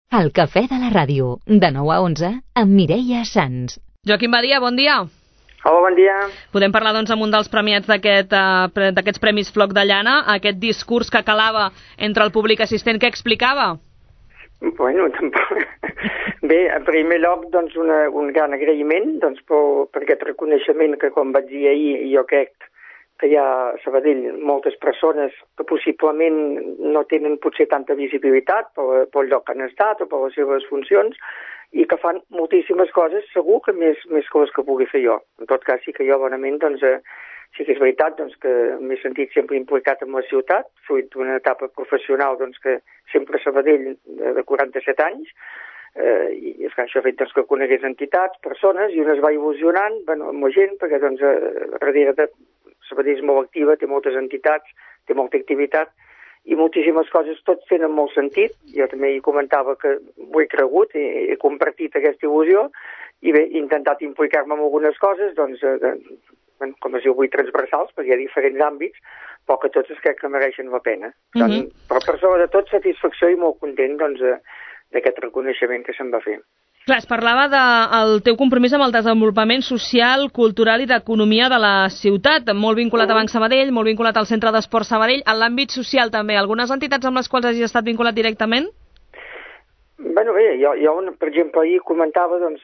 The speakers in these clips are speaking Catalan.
El cafè de la ràdio, de 9 a 11, amb Mireia Sans. Joaquim Badia, bon dia. Hola, bon dia. Podem parlar, doncs, amb un dels premiats d'aquests Premis Floc de Llana, aquest discurs que calava entre el públic assistent, que explicava? Bueno, tampoc... Bé, en primer lloc, doncs, un gran agraïment doncs, per aquest reconeixement que, com vaig dir ahir, jo crec que hi ha a Sabadell moltes persones que possiblement no tenen potser tanta visibilitat pel lloc que han estat o per les seves funcions i que fan moltíssimes coses, segur que més que les que pugui fer jo. En tot cas, sí que jo, bonament, doncs, sí que és veritat doncs, que m'he sentit sempre implicat en la ciutat, fruit d'una etapa professional doncs, que sempre a Sabadell de 47 anys, i això ha fet doncs, que conegués entitats, persones, i un es va il·lusionant amb la gent, perquè doncs, darrere de Sabadell és molt activa, té moltes entitats, té molta activitat i moltíssimes coses, tots tenen molt sentit. Jo també hi comentava que ho he cregut, he compartit aquesta il·lusió i bé, he intentat implicar-me en algunes coses, doncs, com es diu avui, transversals, perquè hi ha diferents àmbits, però que tots crec que mereixen la pena. Doncs, però per sobretot satisfacció i molt content doncs, d'aquest reconeixement que se'm va fer. Clar, es parlava del teu compromís amb el desenvolupament social, cultural i d'economia de la ciutat, molt vinculat a Banc Sabadell, molt vinculat al Centre d'Esport Sabadell, en l'àmbit social també. Algunes entitats amb les quals hagis estat vinculat directament? Bueno, bé, jo per exemple, ahir comentava doncs,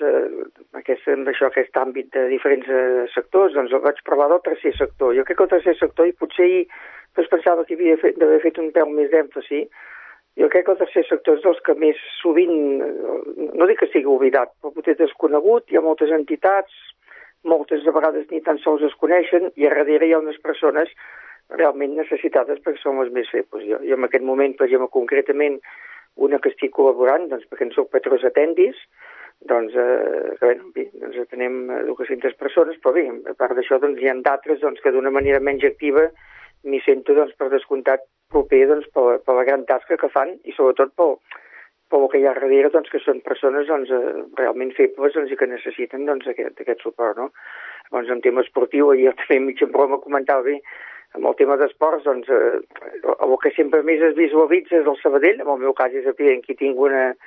aquest àmbit de diferents sectors, doncs vaig parlar del tercer sector. Jo crec que el tercer sector, i potser ahir doncs, pensava que havia d'haver fet un pèl més d'èmfasi. Jo crec que el tercer sector és dels que més sovint, no dic que sigui oblidat, però potser desconegut, hi ha moltes entitats, moltes de vegades ni tan sols es coneixen, i a darrere hi ha unes persones realment necessitades perquè són les més febles. Jo en aquest moment, per exemple, concretament, una que estic col·laborant, doncs perquè en soc patrós atendis, doncs, doncs atenem 200 persones, però bé, a part d'això doncs, hi ha d'altres doncs, que d'una manera menys activa m'hi sento, doncs, per descomptat, proper doncs, per la gran tasca que fan i sobretot pel que hi ha darrere, doncs, que són persones doncs, realment febles doncs, i que necessiten doncs, aquest suport. No? Doncs, en tema esportiu, ahir també mig en broma comentava bé, amb el tema d'esports, doncs, el que sempre més es visualitza és el Sabadell, en el meu cas és evident que hi tinc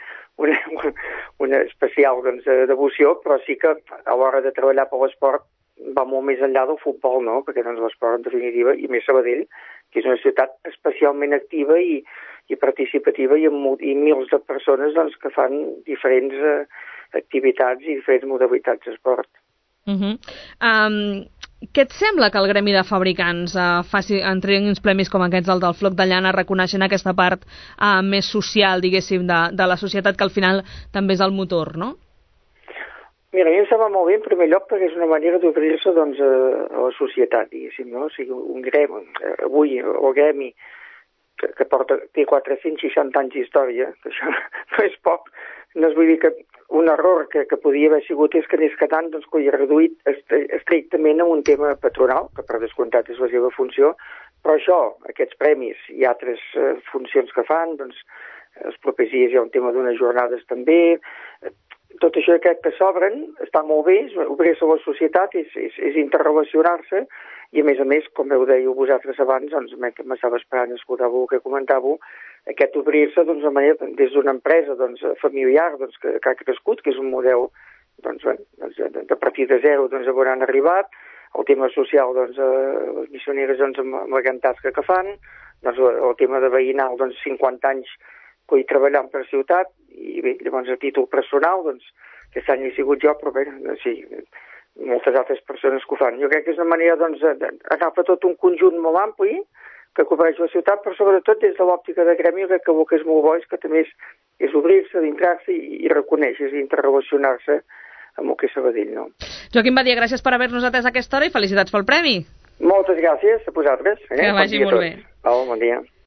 una especial doncs, devoció, però sí que a l'hora de treballar per l'esport va molt més enllà del futbol, no? Perquè doncs, l'esport, en definitiva, i més Sabadell, que és una ciutat especialment activa i participativa i mils de persones doncs, que fan diferents activitats i diferents modalitats d'esport. Què et sembla que el gremi de fabricants entregui uns premis com aquests, el del Floc de Llana, reconeixent aquesta part més social, diguéssim, de la societat, que al final també és el motor, no? Mira, a mi em sembla molt bé, en primer lloc, perquè és una manera d'obrir-se doncs, a la societat, diguéssim, no? O sigui, un gremi, avui el gremi, que té 460 anys d'història, que això no és poc, no es vull dir que un error que podia haver sigut és que anés quedant doncs, que hi ha reduït estrictament a un tema patronal, que per descomptat és la seva funció, però això, aquests premis i altres funcions que fan, doncs, els propers dies hi ha un tema d'unes jornades també, tot això crec que s'obren, està molt bé, obrir-se a la societat és interrelacionar-se i a més, com ho dèieu vosaltres abans, doncs m'estava esperant escoltar el que comentàveu, aquest obrir-se doncs, de manera, des d'una empresa doncs, familiar doncs, que ha crescut, que és un model doncs, de partir de zero doncs, on han arribat, el tema social, doncs, les missioneres doncs, amb la gran tasca que fan, doncs, el tema de veïnal, doncs, 50 anys que hi treballant per ciutat, i bé, llavors a títol personal, doncs, aquest any he sigut jo, però bé, sí, moltes altres persones que ho fan. Jo crec que és una manera, doncs, d'agafar tot un conjunt molt ampli que cobreix la ciutat, però sobretot des de l'òptica de gremi, crec que el que és molt bo és que també és obrir-se, d'entrar-se i reconèixer, i interrelacionar-se amb el que és Sabadell, no? Joaquim Badia, gràcies per haver-nos atès a aquesta hora i felicitats pel premi. Moltes gràcies a vosaltres. Que vagi molt bé. Bon dia.